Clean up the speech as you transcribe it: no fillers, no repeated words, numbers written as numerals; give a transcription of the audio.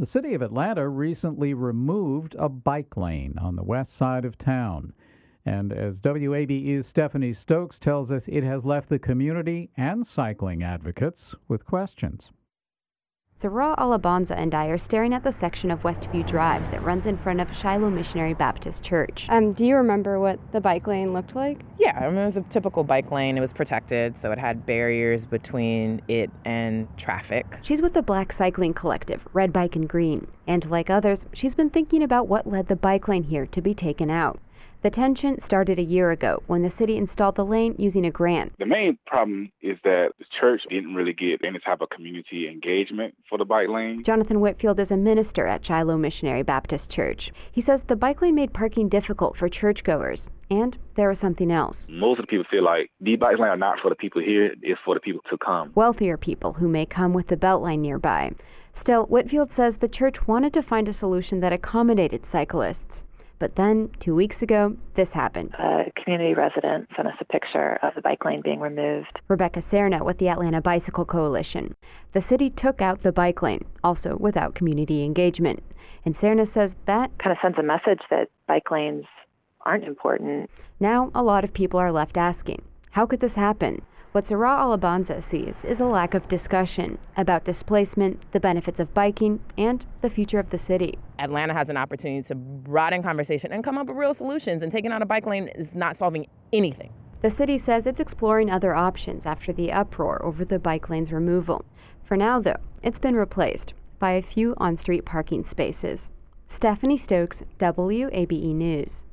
The city of Atlanta recently removed a bike lane on the west side of town. And as WABE's Stephanie Stokes tells us, it has left the community and cycling advocates with questions. Zara Alabanza and I are staring at the section of Westview Drive that runs in front of Shiloh Missionary Baptist Church. Do you remember what the bike lane looked like? Yeah, it was a typical bike lane. It was protected, so it had barriers between it and traffic. She's with the Black Cycling Collective, Red Bike and Green. And like others, she's been thinking about what led the bike lane here to be taken out. The tension started a year ago when the city installed the lane using a grant. The main problem is that the church didn't really get any type of community engagement for the bike lane. Jonathan Whitfield is a minister at Shiloh Missionary Baptist Church. He says the bike lane made parking difficult for churchgoers. And there was something else. Most of the people feel like these bike lanes are not for the people here, it's for the people to come. Wealthier people who may come with the Beltline nearby. Still, Whitfield says the church wanted to find a solution that accommodated cyclists. But then, 2 weeks ago, this happened. A community resident sent us a picture of the bike lane being removed. Rebecca Serna with the Atlanta Bicycle Coalition. The city took out the bike lane, also without community engagement. And Serna says that kind of sends a message that bike lanes aren't important. Now, a lot of people are left asking, how could this happen? What Zara Alabanza sees is a lack of discussion about displacement, the benefits of biking, and the future of the city. Atlanta has an opportunity to broaden conversation and come up with real solutions, and taking out a bike lane is not solving anything. The city says it's exploring other options after the uproar over the bike lane's removal. For now, though, it's been replaced by a few on-street parking spaces. Stephanie Stokes, WABE News.